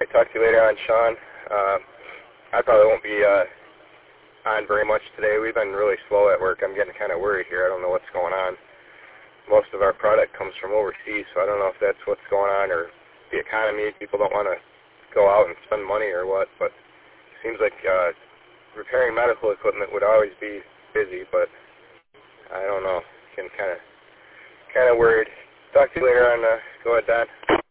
right, talk to you later on, Sean. I probably won't be on very much today. We've been really slow at work. I'm getting kind of worried here. I don't know what's going on. Most of our product comes from overseas, so I don't know if that's what's going on or the economy. People don't want to go out and spend money or what, but it seems like repairing medical equipment would always be busy, but I don't know. I'm kind of worried. Talk to you later on. Go ahead, Don.